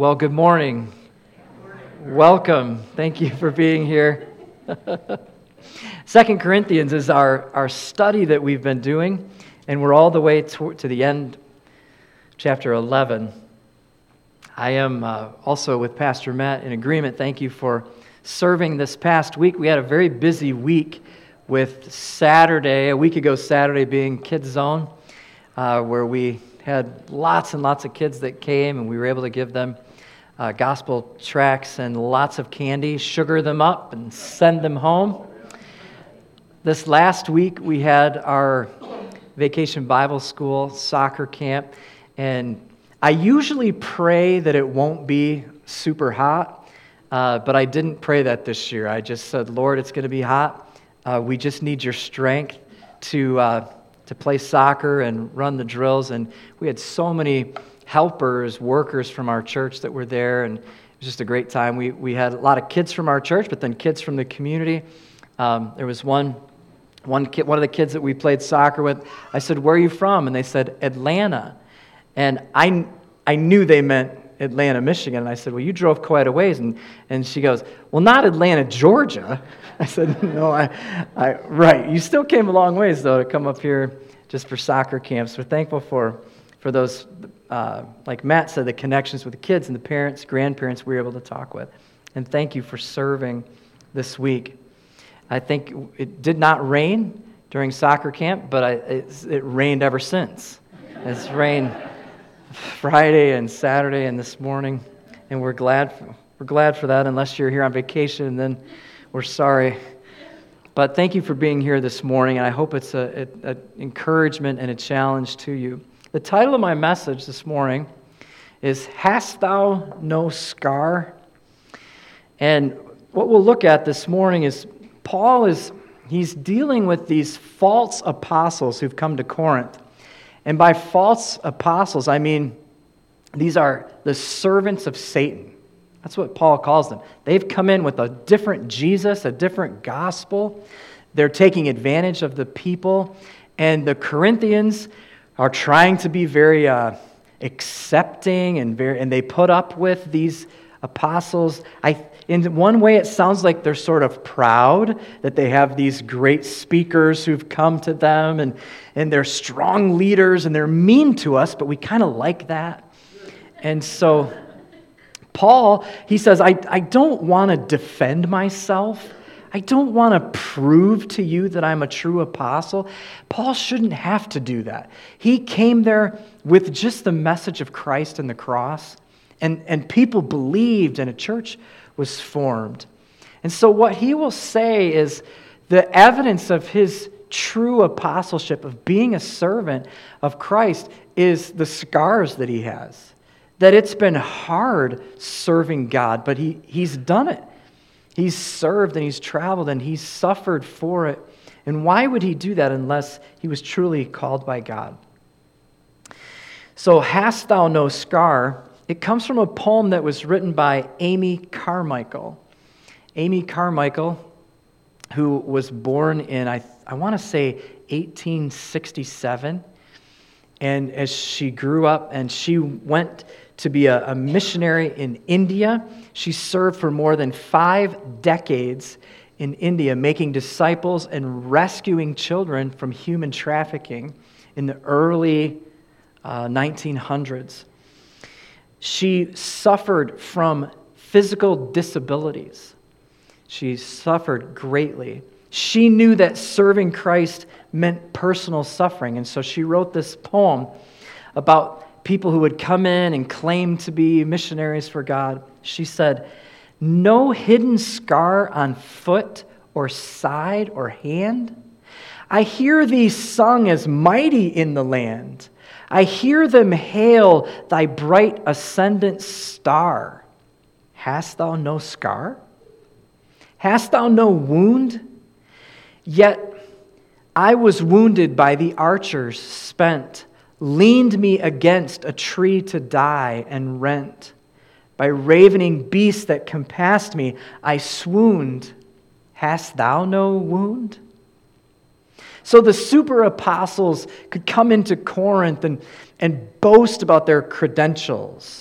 Well, good morning. Welcome. Thank you for being here. 2 Corinthians is our study that we've been doing, and we're all the way to the end, chapter 11. I am also with Pastor Matt in agreement. Thank you for serving this past week. We had a very busy week with Saturday, a week ago Saturday being Kids Zone, where we had lots and lots of kids that came, and we were able to give them gospel tracts and lots of candy, sugar them up, and send them home. This last week, we had our Vacation Bible School soccer camp, and I usually pray that it won't be super hot, but I didn't pray that this year. I just said, Lord, it's going to be hot. We just need your strength to play soccer and run the drills, and we had so many helpers, workers from our church that were there, and it was just a great time. We had a lot of kids from our church, but then kids from the community. There was one kid, one of the kids that we played soccer with. I said, "Where are you from?" And they said, "Atlanta." And I knew they meant Atlanta, Michigan. And I said, "Well, you drove quite a ways." And she goes, "Well, not Atlanta, Georgia." I said, "No, right. You still came a long ways, though, to come up here just for soccer camps." We're thankful for those, like Matt said, the connections with the kids and the parents, grandparents we were able to talk with. And thank you for serving this week. I think it did not rain during soccer camp, but it rained ever since. It's rained Friday and Saturday and this morning, and we're glad for that. Unless you're here on vacation, then we're sorry. But thank you for being here this morning, and I hope it's an encouragement and a challenge to you. The title of my message this morning is "Hast Thou No Scar?" And what we'll look at this morning is he's dealing with these false apostles who've come to Corinth. And by false apostles, I mean these are the servants of Satan. That's what Paul calls them. They've come in with a different Jesus, a different gospel. They're taking advantage of the people. And the Corinthians are trying to be very accepting and they put up with these apostles. In one way, it sounds like they're sort of proud that they have these great speakers who've come to them, and they're strong leaders, and they're mean to us, but we kind of like that. And so Paul, he says, I don't want to defend myself. I don't want to prove to you that I'm a true apostle. Paul shouldn't have to do that. He came there with just the message of Christ and the cross, and people believed, and a church was formed. And so what he will say is the evidence of his true apostleship, of being a servant of Christ, is the scars that he has. That it's been hard serving God, but he's done it. He's served and he's traveled and he's suffered for it. And why would he do that unless he was truly called by God? So, "Hast Thou No Scar?" It comes from a poem that was written by Amy Carmichael. Amy Carmichael, who was born in, I want to say, 1867. And as she grew up and she went to be a missionary in India, she served for more than 5 decades in India, making disciples and rescuing children from human trafficking in the early 1900s. She suffered from physical disabilities. She suffered greatly. She knew that serving Christ meant personal suffering, and so she wrote this poem about people who would come in and claim to be missionaries for God. She said, "No hidden scar on foot or side or hand. I hear thee sung as mighty in the land. I hear them hail thy bright ascendant star. Hast thou no scar? Hast thou no wound? Yet I was wounded by the archers spent, leaned me against a tree to die and rent. By ravening beasts that compassed me, I swooned. Hast thou no wound?" So the super apostles could come into Corinth and boast about their credentials.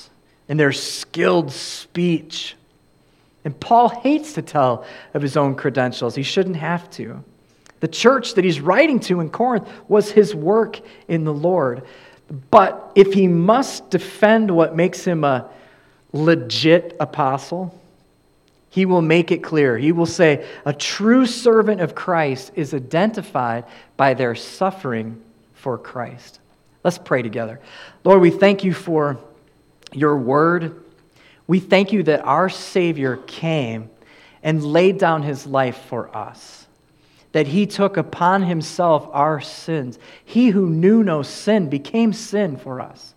and their skilled speech. And Paul hates to tell of his own credentials. He shouldn't have to. The church that he's writing to in Corinth was his work in the Lord. But if he must defend what makes him a legit apostle, he will make it clear. He will say, a true servant of Christ is identified by their suffering for Christ. Let's pray together. Lord, we thank you for your word. We thank you that our Savior came and laid down his life for us, that he took upon himself our sins. He who knew no sin became sin for us.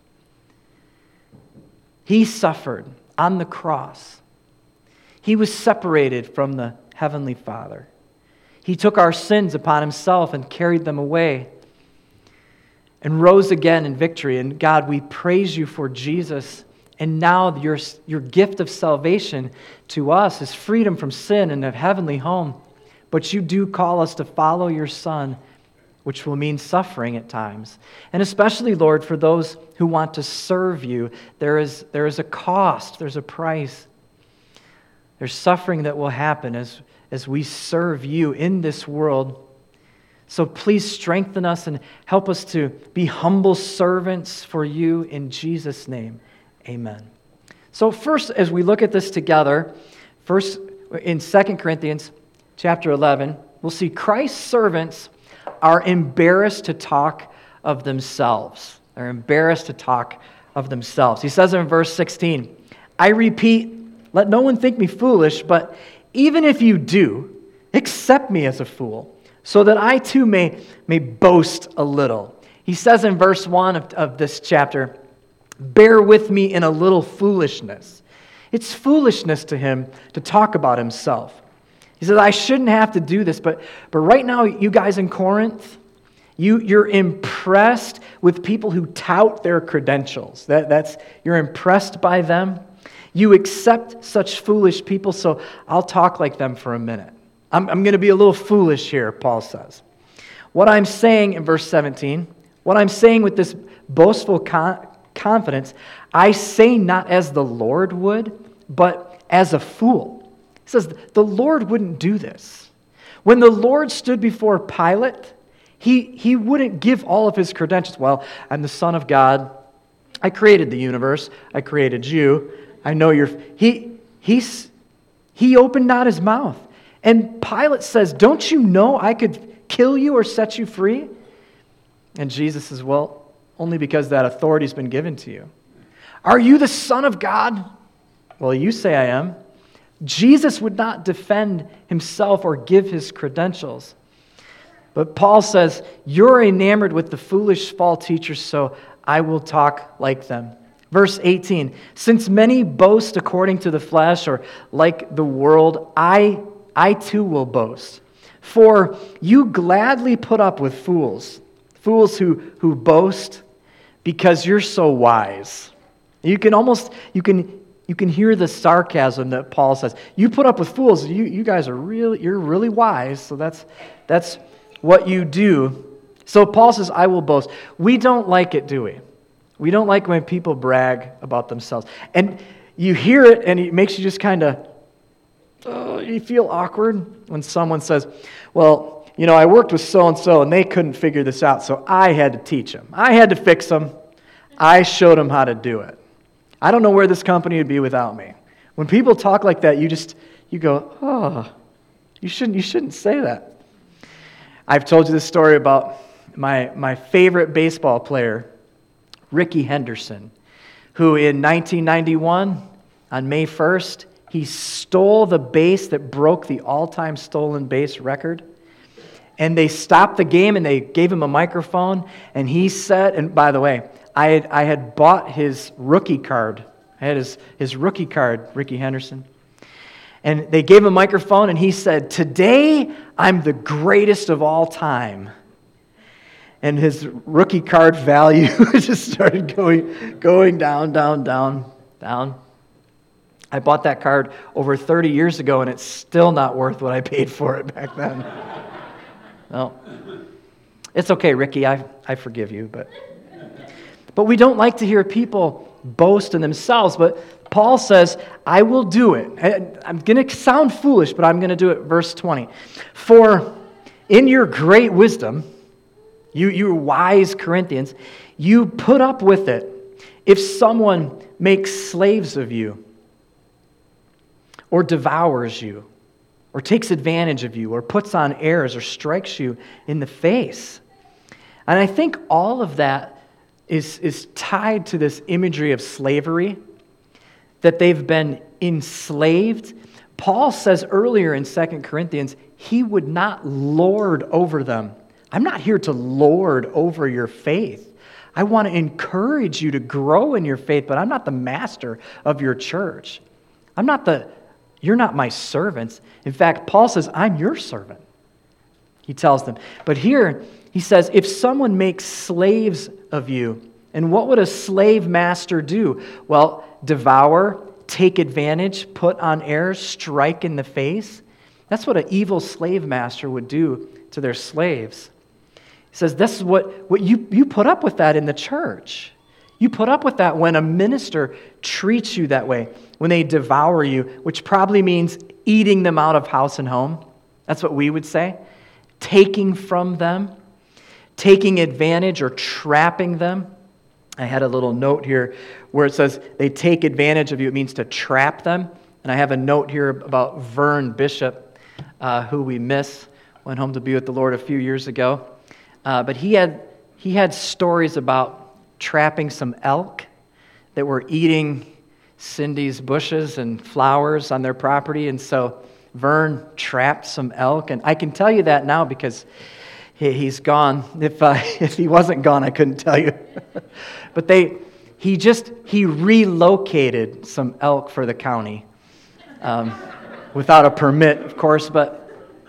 He suffered on the cross. He was separated from the Heavenly Father. He took our sins upon himself and carried them away and rose again in victory. And God, we praise you for Jesus. And now your gift of salvation to us is freedom from sin and a heavenly home. But you do call us to follow your Son, which will mean suffering at times. And especially, Lord, for those who want to serve you, there is a cost, there's a price. There's suffering that will happen as we serve you in this world. So please strengthen us and help us to be humble servants for you in Jesus' name. Amen. So first, as we look at this together, first in 2 Corinthians chapter 11, we'll see Christ's servants are embarrassed to talk of themselves. They're embarrassed to talk of themselves. He says in verse 16, I repeat, let no one think me foolish, but even if you do, accept me as a fool, so that I too may boast a little. He says in verse 1 of this chapter, bear with me in a little foolishness. It's foolishness to him to talk about himself. He says, I shouldn't have to do this, but right now, you guys in Corinth, you're impressed with people who tout their credentials. You're impressed by them. You accept such foolish people, so I'll talk like them for a minute. I'm going to be a little foolish here, Paul says. What I'm saying in verse 17, what I'm saying with this boastful confidence, I say not as the Lord would, but as a fool. He says, the Lord wouldn't do this. When the Lord stood before Pilate, he wouldn't give all of his credentials. Well, I'm the Son of God. I created the universe. I created you. I know you're... He opened not his mouth. And Pilate says, don't you know I could kill you or set you free? And Jesus says, well, only because that authority's been given to you. Are you the Son of God? Well, you say I am. Jesus would not defend himself or give his credentials. But Paul says, you're enamored with the foolish false teachers, so I will talk like them. Verse 18, since many boast according to the flesh or like the world, I too will boast. For you gladly put up with fools who boast because you're so wise. You can hear the sarcasm that Paul says. You put up with fools. You guys you're really wise. So that's what you do. So Paul says, I will boast. We don't like it, do we? We don't like when people brag about themselves. And you hear it and it makes you just kind of, you feel awkward when someone says, well, I worked with so-and-so and they couldn't figure this out, so I had to teach them. I had to fix them. I showed them how to do it. I don't know where this company would be without me. When people talk like that, you go, oh, you shouldn't say that. I've told you this story about my favorite baseball player, Rickey Henderson, who in 1991, on May 1st, he stole the base that broke the all-time stolen base record. And they stopped the game and they gave him a microphone. And he said, and by the way, I had bought his rookie card. I had his rookie card, Rickey Henderson. And they gave him a microphone and he said, today I'm the greatest of all time. And his rookie card value just started going down. I bought that card over 30 years ago, and it's still not worth what I paid for it back then. No. It's okay, Ricky, I forgive you. But we don't like to hear people boast in themselves. But Paul says, I will do it. I'm going to sound foolish, but I'm going to do it. Verse 20. For in your great wisdom, you wise Corinthians, you put up with it if someone makes slaves of you, or devours you, or takes advantage of you, or puts on airs, or strikes you in the face. And I think all of that is tied to this imagery of slavery, that they've been enslaved. Paul says earlier in 2 Corinthians, he would not lord over them. I'm not here to lord over your faith. I want to encourage you to grow in your faith, but I'm not the master of your church. You're not my servants. In fact, Paul says, I'm your servant. He tells them. But here, he says, if someone makes slaves of you, and what would a slave master do? Well, devour, take advantage, put on airs, strike in the face. That's what an evil slave master would do to their slaves. He says, this is what you put up with that in the church. You put up with that when a minister treats you that way, when they devour you, which probably means eating them out of house and home. That's what we would say. Taking from them, taking advantage or trapping them. I had a little note here where it says they take advantage of you. It means to trap them. And I have a note here about Vern Bishop, who we miss, went home to be with the Lord a few years ago. But he had stories about trapping some elk that were eating Cindy's bushes and flowers on their property. And so Vern trapped some elk. And I can tell you that now because he's gone. If he wasn't gone, I couldn't tell you. But he relocated some elk for the county without a permit, of course. But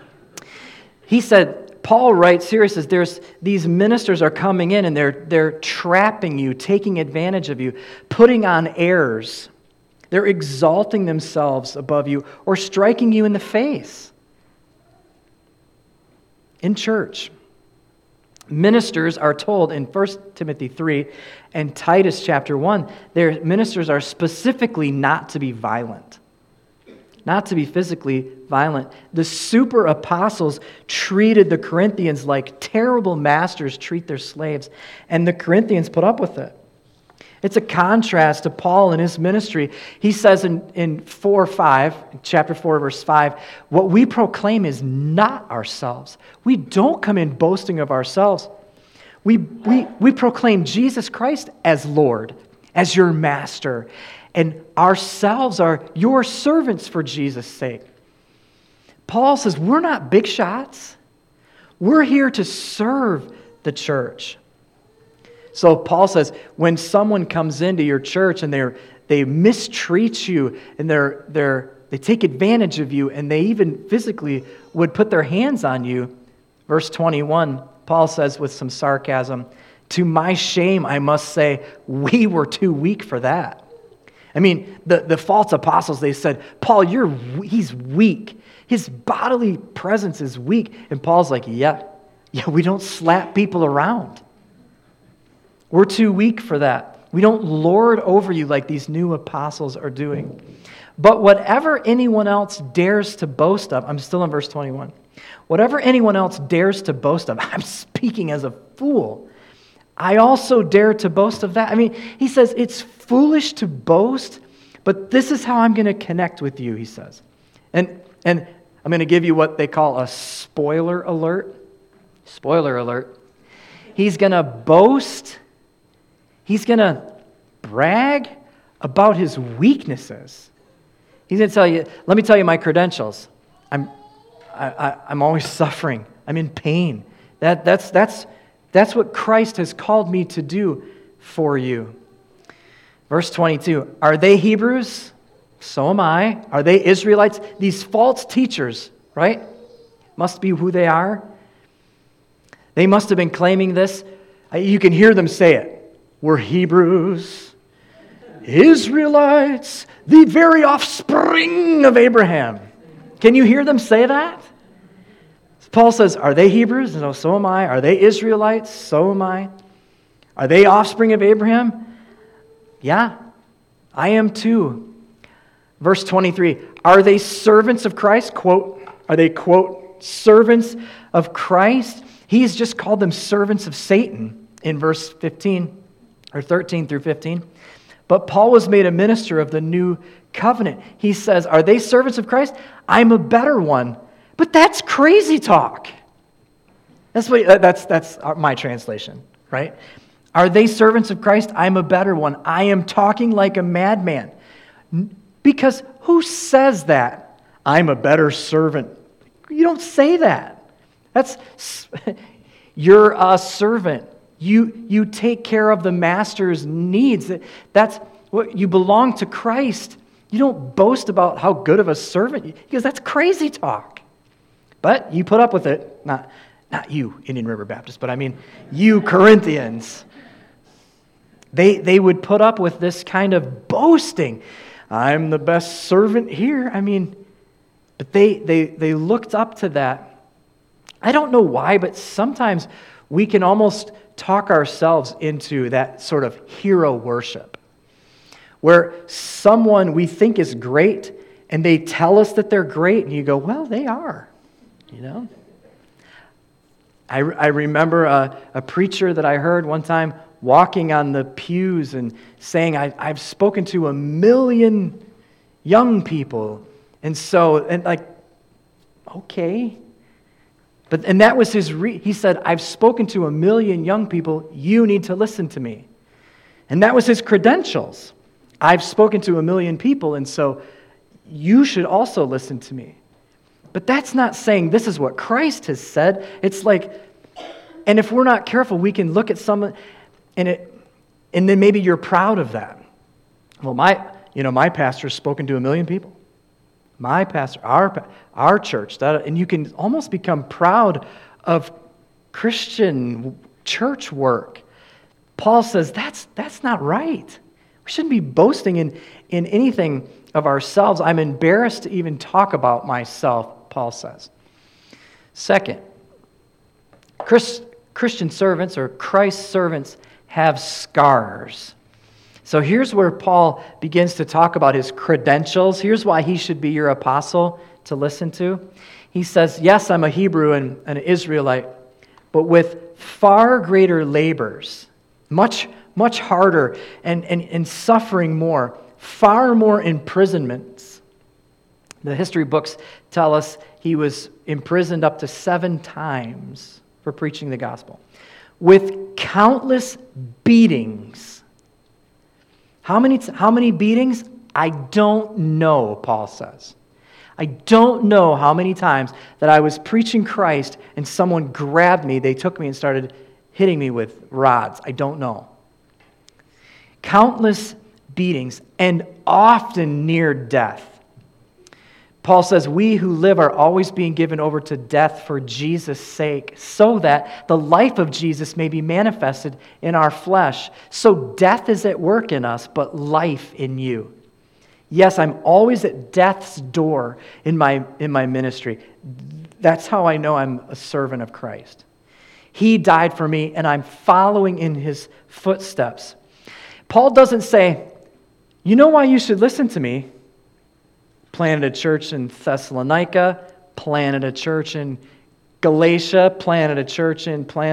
he said, Paul writes here, he says, these ministers are coming in and they're trapping you, taking advantage of you, putting on airs. They're exalting themselves above you or striking you in the face. In church, ministers are told in 1 Timothy 3 and Titus chapter 1, their ministers are specifically not to be violent. Not to be physically violent. The super apostles treated the Corinthians like terrible masters treat their slaves, and the Corinthians put up with it. It's a contrast to Paul and his ministry. He says in chapter 4, verse 5, what we proclaim is not ourselves. We don't come in boasting of ourselves. We proclaim Jesus Christ as Lord, as your master, and ourselves are your servants for Jesus' sake. Paul says, we're not big shots. We're here to serve the church. So Paul says, when someone comes into your church and they mistreat you and they take advantage of you and they even physically would put their hands on you, verse 21, Paul says with some sarcasm, to my shame I must say, we were too weak for that. I mean, the false apostles, they said, Paul, he's weak. His bodily presence is weak. And Paul's like, yeah, we don't slap people around. We're too weak for that. We don't lord over you like these new apostles are doing. But whatever anyone else dares to boast of, I'm still in verse 21. Whatever anyone else dares to boast of, I'm speaking as a fool. I also dare to boast of that. I mean, he says it's foolish to boast, but this is how I'm going to connect with you, he says. And I'm going to give you what they call a spoiler alert. Spoiler alert. He's going to boast. He's going to brag about his weaknesses. He's going to tell you, let me tell you my credentials. I'm always suffering. I'm in pain. That's what Christ has called me to do for you. Verse 22, are they Hebrews? So am I. Are they Israelites? These false teachers, right? Must be who they are. They must have been claiming this. You can hear them say it. We're Hebrews, Israelites, the very offspring of Abraham. Can you hear them say that? Paul says, are they Hebrews? No, so am I. Are they Israelites? So am I. Are they offspring of Abraham? Yeah, I am too. Verse 23, are they servants of Christ? Quote, are they, quote, servants of Christ? He's just called them servants of Satan in verse 15 or 13 through 15. But Paul was made a minister of the new covenant. He says, are they servants of Christ? I'm a better one. But that's crazy talk. That's my translation, right? Are they servants of Christ? I'm a better one. I am talking like a madman. Because who says that? I'm a better servant. You don't say that. You're a servant. You take care of the master's needs. That's what you belong to Christ. You don't boast about how good of a servant, because that's crazy talk. But you put up with it. Not you, Indian River Baptist, but I mean you, Corinthians. They would put up with this kind of boasting. I'm the best servant here. I mean, but they looked up to that. I don't know why, but sometimes we can almost talk ourselves into that sort of hero worship, where someone we think is great, and they tell us that they're great, and you go, well, they are, you know? I remember a preacher that I heard one time walking on the pews and saying, I've spoken to 1 million young people. And okay. And that was he said, I've spoken to 1 million young people, you need to listen to me. And that was his credentials. I've spoken to 1 million people, and so you should also listen to me. But that's not saying this is what Christ has said. It's like, and if we're not careful, we can look at someone, and then maybe you're proud of that. Well, my pastor's spoken to 1 million people. My pastor, our church, and you can almost become proud of Christian church work. Paul says that's not right. We shouldn't be boasting in anything of ourselves. I'm embarrassed to even talk about myself, Paul says. Second, Christian servants or Christ's servants have scars. So here's where Paul begins to talk about his credentials. Here's why he should be your apostle to listen to. He says, yes, I'm a Hebrew and an Israelite, but with far greater labors, much harder and suffering more, far more imprisonments. The history books tell us he was imprisoned up to 7 times for preaching the gospel, with countless beatings. How many beatings? I don't know, Paul says. I don't know how many times that I was preaching Christ and someone grabbed me, they took me and started hitting me with rods. I don't know. Countless beatings and often near death. Paul says, we who live are always being given over to death for Jesus' sake, so that the life of Jesus may be manifested in our flesh. So death is at work in us, but life in you. Yes, I'm always at death's door in my ministry. That's how I know I'm a servant of Christ. He died for me, and I'm following in his footsteps. Paul doesn't say, you know why you should listen to me? Planted a church in Thessalonica, planted a church in Galatia, planted a church.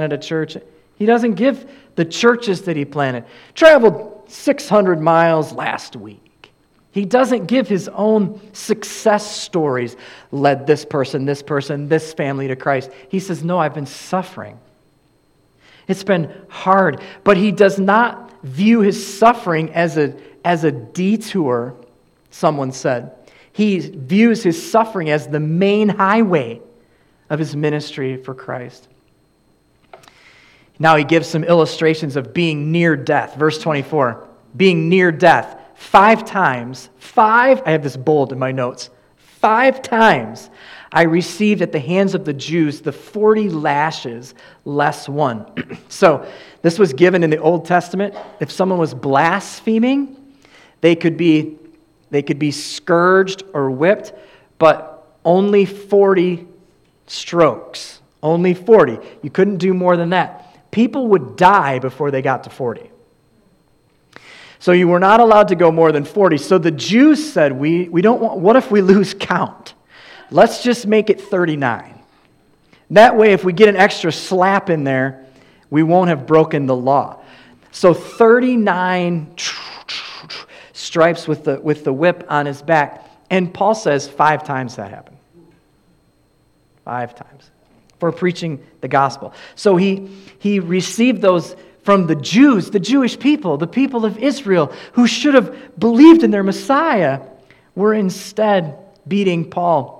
He doesn't give the churches that he planted. Traveled 600 miles last week. He doesn't give his own success stories. Led this person, this family to Christ. He says, no, I've been suffering. It's been hard. But he does not view his suffering as a detour, someone said. He views his suffering as the main highway of his ministry for Christ. Now he gives some illustrations of being near death. Verse 24, being near death. 5 times, I have this bold in my notes, 5 times I received at the hands of the Jews the 40 lashes less one. So this was given in the Old Testament. If someone was blaspheming, they could be scourged or whipped, but only 40 strokes. Only 40. You couldn't do more than that. People would die before they got to 40. So you were not allowed to go more than 40. So the Jews said, we don't want, what if we lose count? Let's just make it 39. That way, if we get an extra slap in there, we won't have broken the law. So 39 stripes with the whip on his back. And Paul says 5 times that happened. 5 times. For preaching the gospel. So he received those from the Jews, the Jewish people, the people of Israel, who should have believed in their Messiah, were instead beating Paul.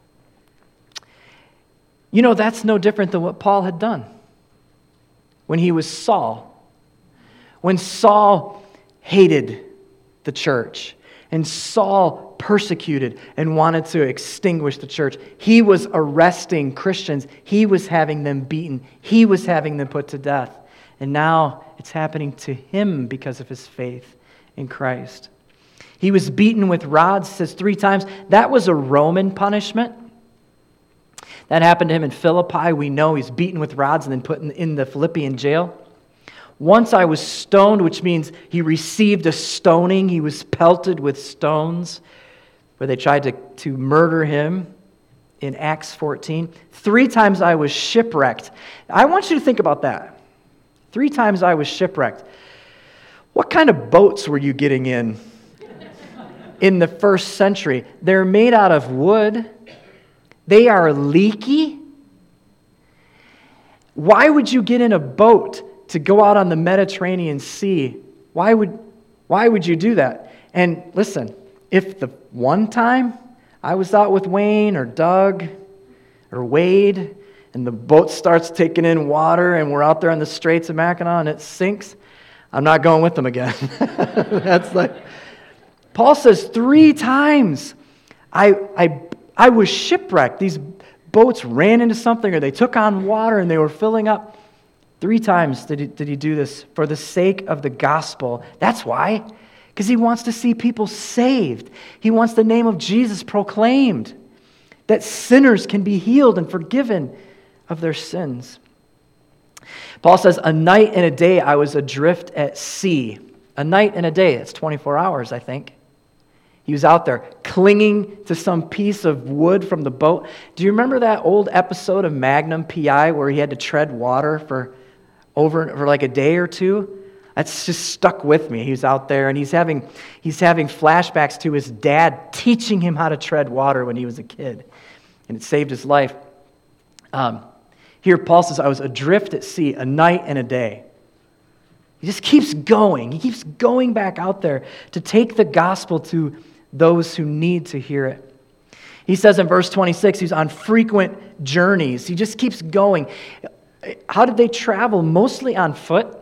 You know, that's no different than what Paul had done when he was Saul. When Saul hated the church and Saul persecuted and wanted to extinguish the church, he was arresting Christians. He was having them beaten. He was having them put to death. And now it's happening to him because of his faith in Christ. He was beaten with rods, says 3 times. That was a Roman punishment. That happened to him in Philippi. We know he's beaten with rods and then put in the Philippian jail. Once I was stoned, which means he received a stoning. He was pelted with stones where they tried to murder him in Acts 14. 3 times I was shipwrecked. I want you to think about that. 3 times I was shipwrecked. What kind of boats were you getting in the first century? They're made out of wood. They are leaky. Why would you get in a boat to go out on the Mediterranean Sea? Why would you do that? And listen, if the one time I was out with Wayne or Doug or Wade, and the boat starts taking in water, and we're out there on the Straits of Mackinac, and it sinks, I'm not going with them again. That's like, Paul says 3 times, I was shipwrecked. These boats ran into something, or they took on water, and they were filling up. 3 times did he do this for the sake of the gospel. That's why. Because he wants to see people saved. He wants the name of Jesus proclaimed, that sinners can be healed and forgiven of their sins. Paul says, a night and a day I was adrift at sea. A night and a day, that's 24 hours, I think. He was out there clinging to some piece of wood from the boat. Do you remember that old episode of Magnum P.I. where he had to tread water for like a day or 2? That's just stuck with me. He's out there and he's having flashbacks to his dad teaching him how to tread water when he was a kid. And it saved his life. Here Paul says, I was adrift at sea a night and a day. He just keeps going. He keeps going back out there to take the gospel to those who need to hear it. He says in verse 26, he's on frequent journeys. He just keeps going. How did they travel? Mostly on foot.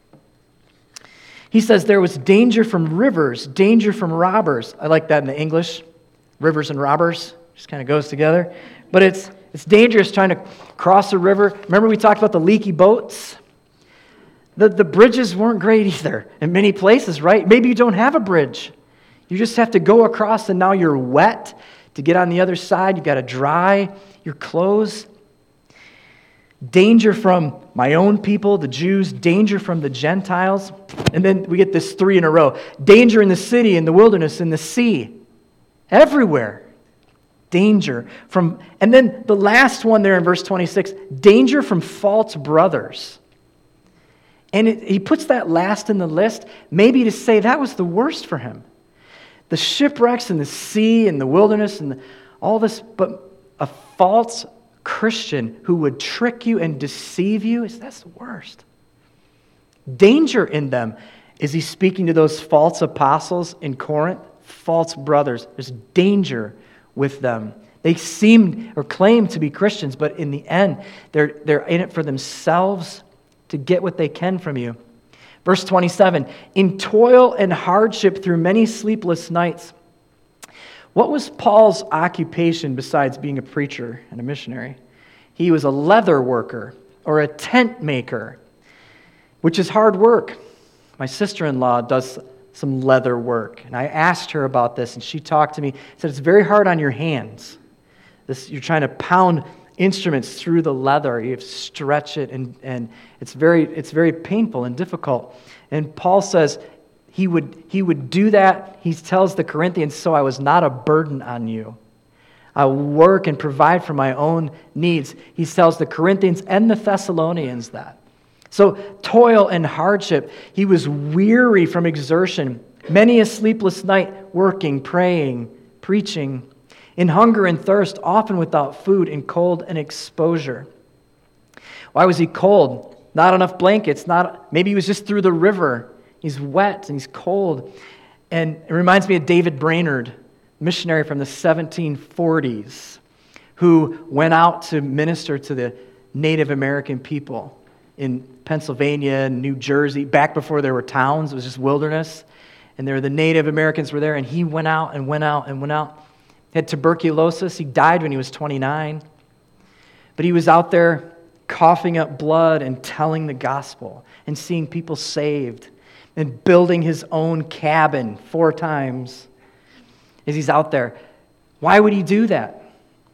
He says there was danger from rivers, danger from robbers. I like that in the English. Rivers and robbers. Just kind of goes together. But it's dangerous trying to cross a river. Remember we talked about the leaky boats? The bridges weren't great either in many places, right? Maybe you don't have a bridge. You just have to go across and now you're wet. To get on the other side, you've got to dry your clothes. Danger from my own people, the Jews. Danger from the Gentiles. And then we get this 3 in a row. Danger in the city, in the wilderness, in the sea. Everywhere. Danger from, and then the last one there in verse 26, danger from false brothers. And he puts that last in the list, maybe to say that was the worst for him. The shipwrecks and the sea and the wilderness and all this, but a false Christian who would trick you and deceive you, that's the worst. Danger in them. Is he speaking to those false apostles in Corinth? False brothers. There's danger with them. They seem or claim to be Christians, but in the end, they're in it for themselves to get what they can from you. Verse 27, in toil and hardship through many sleepless nights. What was Paul's occupation besides being a preacher and a missionary? He was a leather worker or a tent maker, which is hard work. My sister-in-law does some leather work, and I asked her about this, and she talked to me, said it's very hard on your hands. You're trying to pound instruments through the leather. You have to stretch it, and it's very painful and difficult. And Paul says he would do that. He tells the Corinthians, so I was not a burden on you. I work and provide for my own needs. He tells the Corinthians and the Thessalonians that. So toil and hardship. He was weary from exertion. Many a sleepless night working, praying, preaching. In hunger and thirst, often without food, in cold and exposure. Why was he cold? Not enough blankets. Maybe he was just through the river. He's wet and he's cold. And it reminds me of David Brainerd, missionary from the 1740s, who went out to minister to the Native American people in Pennsylvania and New Jersey, back before there were towns. It was just wilderness. And the Native Americans were there, and he went out and went out and went out. He had tuberculosis. He died when he was 29. But he was out there coughing up blood and telling the gospel and seeing people saved and building his own cabin 4 times as he's out there. Why would he do that?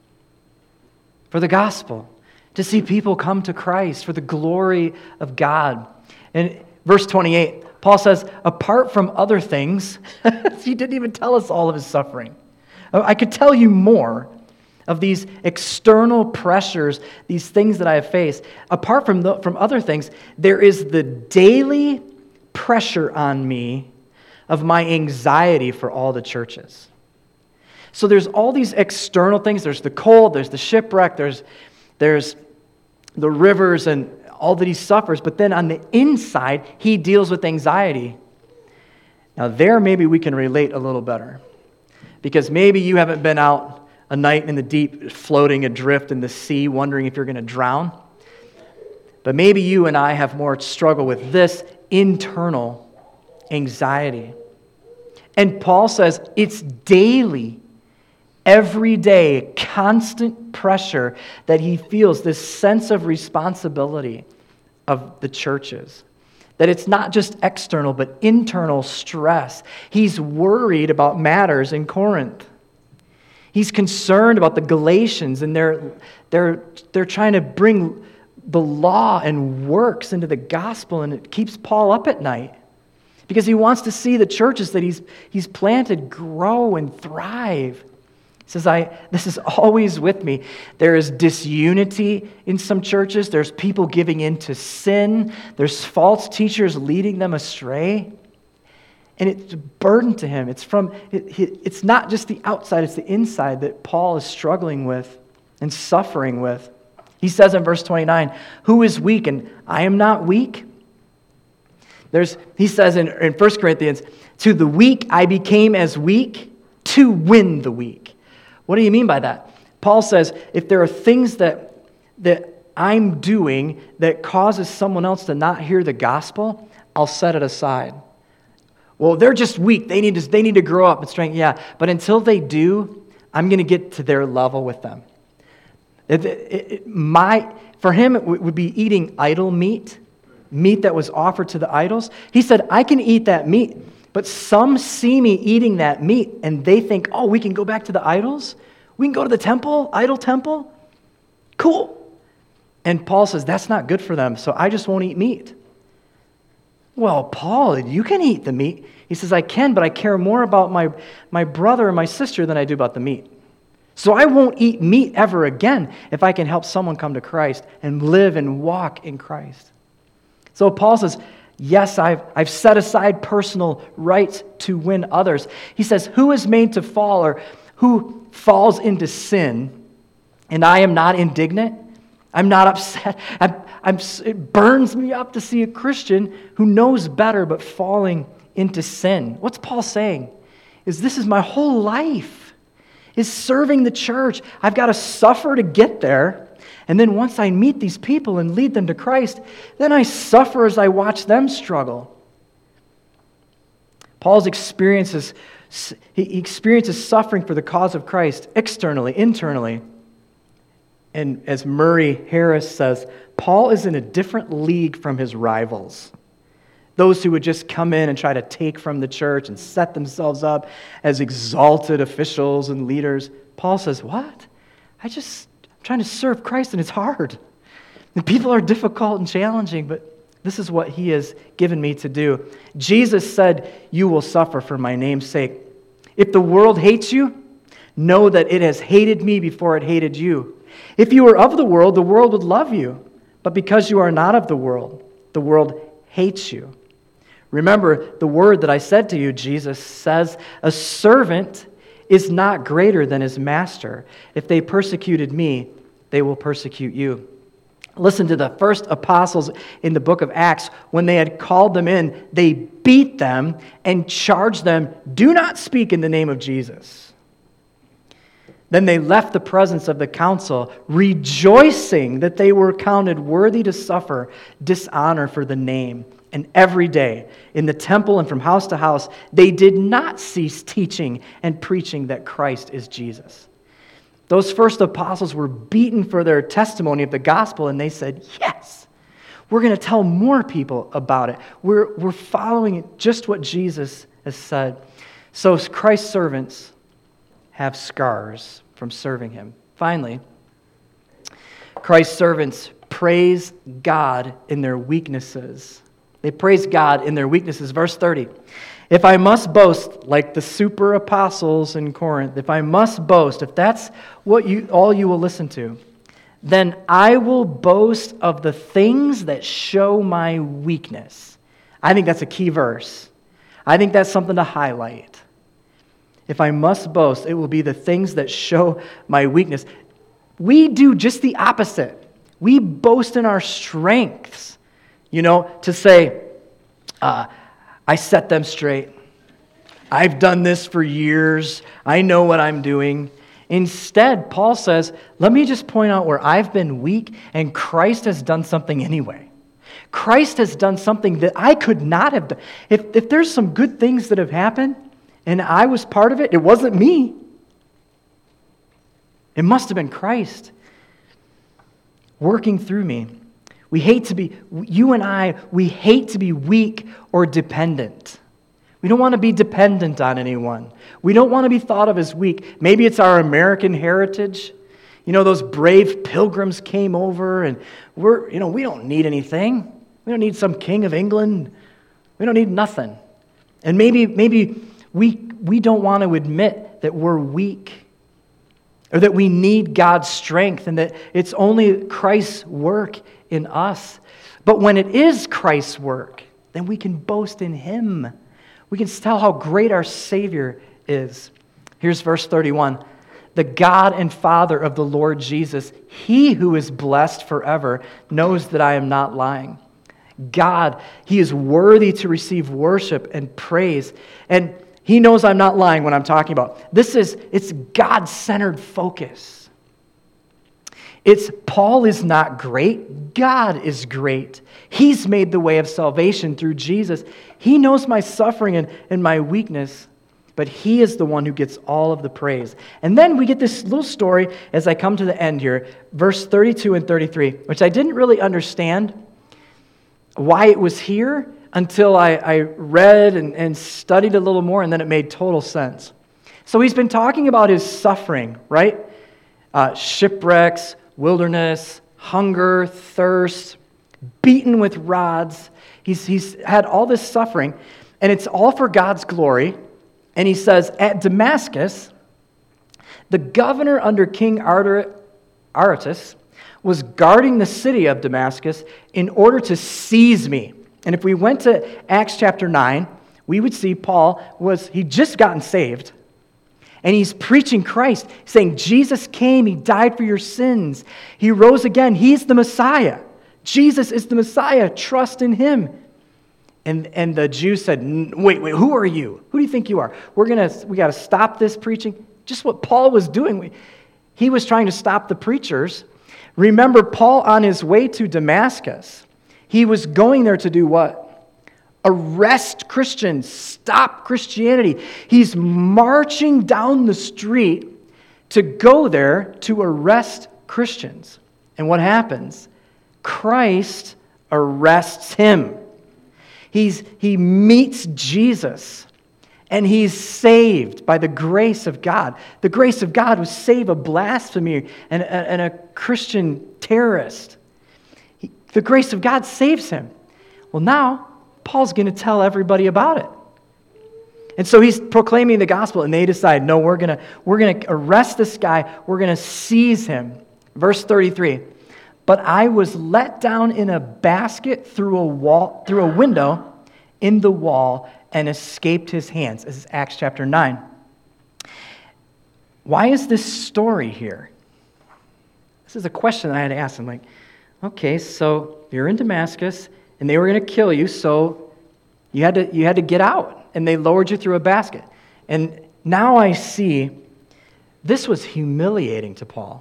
For the gospel, to see people come to Christ, for the glory of God. And verse 28, Paul says, apart from other things, he didn't even tell us all of his suffering. I could tell you more of these external pressures, these things that I have faced. Apart from other things, there is the daily pressure on me of my anxiety for all the churches. So there's all these external things. There's the cold, there's the shipwreck, there's the rivers and all that he suffers. But then on the inside, he deals with anxiety. Now there maybe we can relate a little better. Because maybe you haven't been out a night in the deep, floating adrift in the sea, wondering if you're going to drown. But maybe you and I have more struggle with this internal anxiety. And Paul says it's daily, every day, constant pressure that he feels, this sense of responsibility of the churches. That it's not just external, but internal stress. He's worried about matters in Corinth. He's concerned about the Galatians, and they're trying to bring the law and works into the gospel, and it keeps Paul up at night because he wants to see the churches that he's planted grow and thrive. He says, this is always with me. There is disunity in some churches. There's people giving in to sin. There's false teachers leading them astray. And it's a burden to him. It's not just the outside, it's the inside that Paul is struggling with and suffering with. He says in verse 29, who is weak and I am not weak? He says in 1 Corinthians, to the weak I became as weak to win the weak. What do you mean by that? Paul says, if there are things that I'm doing that causes someone else to not hear the gospel, I'll set it aside. Well, they're just weak. They need to grow up and strengthen. Yeah, but until they do, I'm going to get to their level with them. For him, it would be eating idol meat that was offered to the idols. He said, I can eat that meat, but some see me eating that meat, and they think, oh, we can go back to the idols? We can go to the temple, idol temple? Cool. And Paul says, that's not good for them, so I just won't eat meat. Well, Paul, you can eat the meat. He says, I can, but I care more about my brother and my sister than I do about the meat. So I won't eat meat ever again if I can help someone come to Christ and live and walk in Christ. So Paul says, yes, I've set aside personal rights to win others. He says, who is made to fall or who falls into sin? And I am not indignant. I'm not upset. It burns me up to see a Christian who knows better but falling into sin. What's Paul saying? This is my whole life, is serving the church. I've got to suffer to get there. And then once I meet these people and lead them to Christ, then I suffer as I watch them struggle. Paul's experiences, he experiences suffering for the cause of Christ externally, internally. And as Murray Harris says, Paul is in a different league from his rivals. Those who would just come in and try to take from the church and set themselves up as exalted officials and leaders. Paul says, what? I'm trying to serve Christ and it's hard. And people are difficult and challenging, but This is what he has given me to do. Jesus said, you will suffer for my name's sake. If the world hates you, know that it has hated me before it hated you. If you were of the world would love you. But because you are not of the world hates you. Remember the word that I said to you, Jesus says, a servant is not greater than his master. If they persecuted me, they will persecute you. Listen to the first apostles in the book of Acts. When they had called them in, they beat them and charged them, do not speak in the name of Jesus. Then they left the presence of the council, rejoicing that they were counted worthy to suffer dishonor for the name. And every day, in the temple and from house to house, they did not cease teaching and preaching that Christ is Jesus. Those first apostles were beaten for their testimony of the gospel, and they said, yes, we're going to tell more people about it. We're following just what Jesus has said. So Christ's servants have scars from serving him. Finally, Christ's servants praise God in their weaknesses. They praise God in their weaknesses. Verse 30. If I must boast like the super apostles in Corinth, if I must boast, if that's what all you will listen to, then I will boast of the things that show my weakness. I think that's a key verse. I think that's something to highlight. If I must boast, it will be the things that show my weakness. We do just the opposite. We boast in our strengths. To say, I set them straight. I've done this for years. I know what I'm doing. Instead, Paul says, let me just point out where I've been weak and Christ has done something anyway. Christ has done something that I could not have done. If there's some good things that have happened and I was part of it, it wasn't me. It must have been Christ working through me. We hate to be weak or dependent. We don't want to be dependent on anyone. We don't want to be thought of as weak. Maybe it's our American heritage. Those brave pilgrims came over and we don't need anything. We don't need some king of England. We don't need nothing. And maybe we don't want to admit that we're weak or that we need God's strength and that it's only Christ's work in us. But when it is Christ's work, then we can boast in Him. We can tell how great our Savior is. Here's verse 31. The God and Father of the Lord Jesus, He who is blessed forever, knows that I am not lying. God, He is worthy to receive worship and praise. And He knows I'm not lying when I'm talking about. It's God-centered focus. Paul is not great. God is great. He's made the way of salvation through Jesus. He knows my suffering and my weakness, but He is the one who gets all of the praise. And then we get this little story as I come to the end here, verse 32 and 33, which I didn't really understand why it was here until I read and studied a little more, and then it made total sense. So he's been talking about his suffering, right? Shipwrecks, wilderness, hunger, thirst, beaten with rods. He's had all this suffering, and it's all for God's glory. And he says, at Damascus, the governor under King Aretas was guarding the city of Damascus in order to seize me. And if we went to Acts chapter 9, we would see he'd just gotten saved. And he's preaching Christ, saying, Jesus came, He died for your sins. He rose again. He's the Messiah. Jesus is the Messiah. Trust in Him. And the Jews said, wait, who are you? Who do you think you are? We got to stop this preaching. Just what Paul was doing. He was trying to stop the preachers. Remember, Paul on his way to Damascus, he was going there to do what? Arrest Christians, stop Christianity. He's marching down the street to go there to arrest Christians. And what happens? Christ arrests him. He meets Jesus, and he's saved by the grace of God. The grace of God would save a blasphemer and a Christian terrorist. The grace of God saves him. Well, now, Paul's going to tell everybody about it. And so he's proclaiming the gospel, and they decide, no, we're going to arrest this guy. We're going to seize him. Verse 33, but I was let down in a basket through a window in the wall and escaped his hands. This is Acts chapter 9. Why is this story here? This is a question that I had to ask. I'm like, okay, so you're in Damascus, and they were going to kill you, so you had to get out, and they lowered you through a basket. And now I see this was humiliating to Paul.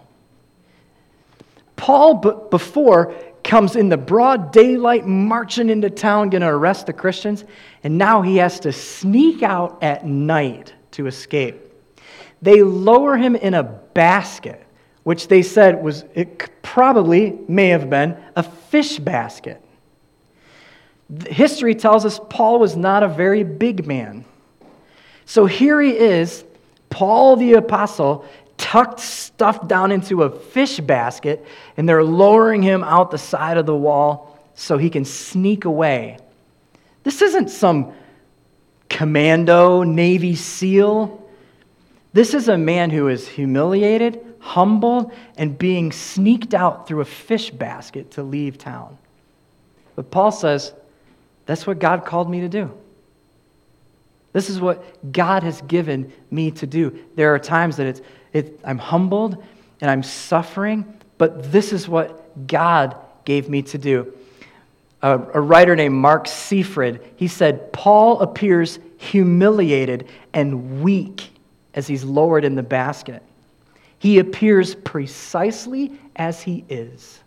Paul, before, comes in the broad daylight, marching into town, going to arrest the Christians, and now he has to sneak out at night to escape. They lower him in a basket, which they said may have been a fish basket. History tells us Paul was not a very big man. So here he is, Paul the apostle, tucked stuff down into a fish basket, and they're lowering him out the side of the wall so he can sneak away. This isn't some commando, Navy SEAL. This is a man who is humiliated, humbled, and being sneaked out through a fish basket to leave town. But Paul says, that's what God called me to do. This is what God has given me to do. There are times that I'm humbled and I'm suffering, but this is what God gave me to do. A writer named Mark Seaford, he said, Paul appears humiliated and weak as he's lowered in the basket. He appears precisely as he is.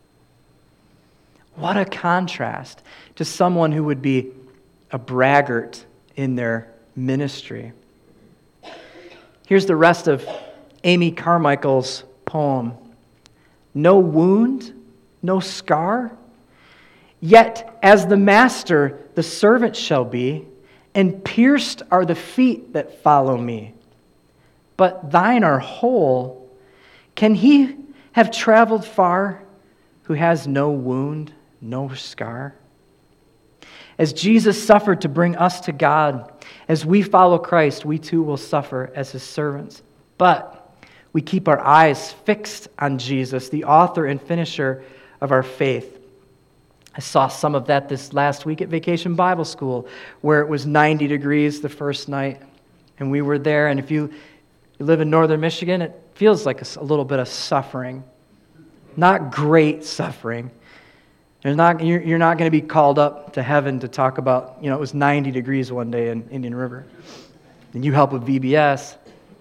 What a contrast to someone who would be a braggart in their ministry. Here's the rest of Amy Carmichael's poem. No wound, no scar, yet as the master the servant shall be, and pierced are the feet that follow me. But thine are whole. Can he have traveled far who has no wound, no scar? As Jesus suffered to bring us to God, as we follow Christ, we too will suffer as his servants. But we keep our eyes fixed on Jesus, the author and finisher of our faith. I saw some of that this last week at Vacation Bible School, where it was 90 degrees the first night, and we were there. And if you live in northern Michigan, it feels like a little bit of suffering. Not great suffering. You're not going to be called up to heaven to talk about, it was 90 degrees one day in Indian River, and you help with VBS.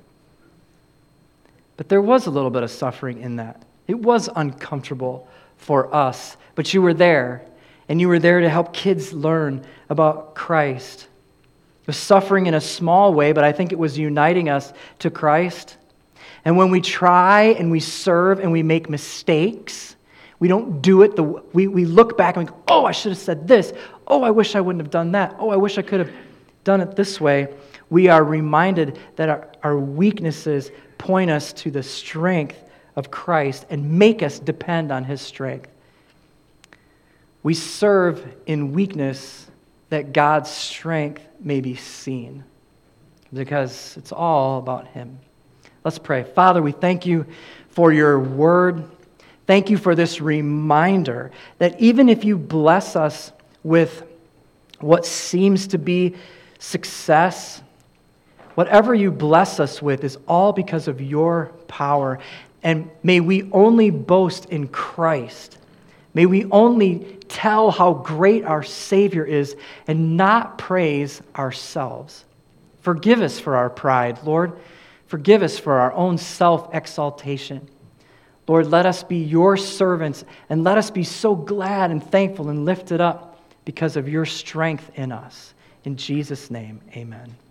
But there was a little bit of suffering in that. It was uncomfortable for us, but you were there, and you were there to help kids learn about Christ. It was suffering in a small way, but I think it was uniting us to Christ. And when we try and we serve and we make mistakes, we don't do it. We look back and we go, oh, I should have said this. Oh, I wish I wouldn't have done that. Oh, I wish I could have done it this way. We are reminded that our weaknesses point us to the strength of Christ and make us depend on his strength. We serve in weakness that God's strength may be seen, because it's all about him. Let's pray. Father, we thank you for your word. Thank you for this reminder that even if you bless us with what seems to be success, whatever you bless us with is all because of your power. And may we only boast in Christ. May we only tell how great our Savior is and not praise ourselves. Forgive us for our pride, Lord. Forgive us for our own self-exaltation. Lord, let us be your servants, and let us be so glad and thankful and lifted up because of your strength in us. In Jesus' name, amen.